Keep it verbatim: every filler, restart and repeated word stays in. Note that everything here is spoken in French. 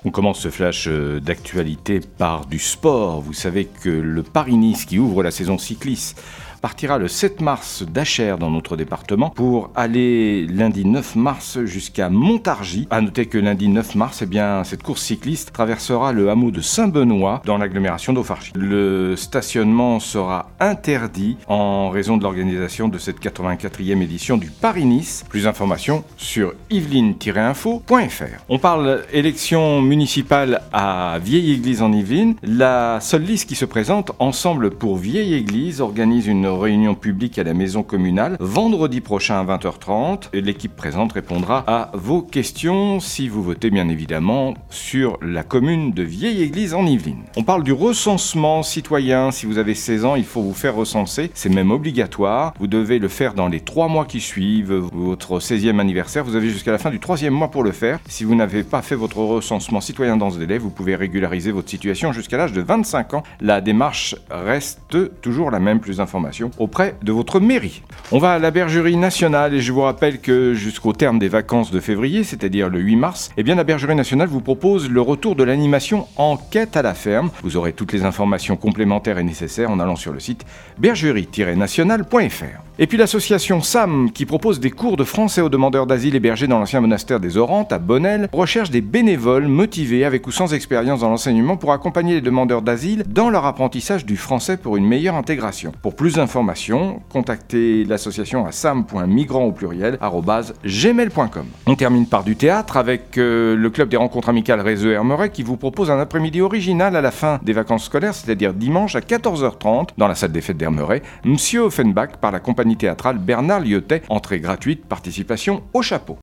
On commence ce flash d'actualité par du sport. Vous savez que le Paris-Nice, qui ouvre la saison cycliste, partira le sept mars d'Achères dans notre département pour aller lundi neuf mars jusqu'à Montargis. À noter que lundi neuf mars, eh bien, cette course cycliste traversera le hameau de Saint-Benoît dans l'agglomération d'Auffarchie. Le stationnement sera interdit en raison de l'organisation de cette quatre-vingt-quatrième édition du Paris-Nice. Plus d'informations sur yveline tiret info point f r. On parle élection municipale à Vieille-Église en Yvelines. La seule liste qui se présente, Ensemble pour Vieille-Église, organise une réunion publique à la maison communale vendredi prochain à vingt heures trente. L'équipe présente répondra à vos questions si vous votez bien évidemment sur la commune de Vieille-Église en Yvelines. On parle du recensement citoyen. Si vous avez seize ans, il faut vous faire recenser. C'est même obligatoire. Vous devez le faire dans les trois mois qui suivent votre seizième anniversaire. Vous avez jusqu'à la fin du troisième mois pour le faire. Si vous n'avez pas fait votre recensement citoyen dans ce délai, vous pouvez régulariser votre situation jusqu'à l'âge de vingt-cinq ans. La démarche reste toujours la même. Plus d'informations auprès de votre mairie. On va à la Bergerie nationale et je vous rappelle que jusqu'au terme des vacances de février, c'est-à-dire le huit mars, eh bien la Bergerie nationale vous propose le retour de l'animation Enquête à la ferme. Vous aurez toutes les informations complémentaires et nécessaires en allant sur le site bergerie tiret nationale point f r. Et puis l'association S A M, qui propose des cours de français aux demandeurs d'asile hébergés dans l'ancien monastère des Orantes à Bonnel, recherche des bénévoles motivés avec ou sans expérience dans l'enseignement pour accompagner les demandeurs d'asile dans leur apprentissage du français pour une meilleure intégration. Pour plus d'informations, contactez l'association à sam point migrant au pluriel arobase gmail point com. On termine par du théâtre avec euh, le club des rencontres amicales Réseau Hermeret qui vous propose un après-midi original à la fin des vacances scolaires, c'est-à-dire dimanche à quatorze heures trente dans la salle des fêtes d'Hermeret, Monsieur Offenbach par la compagnie théâtrale Bernard Lyotet, entrée gratuite, participation au chapeau.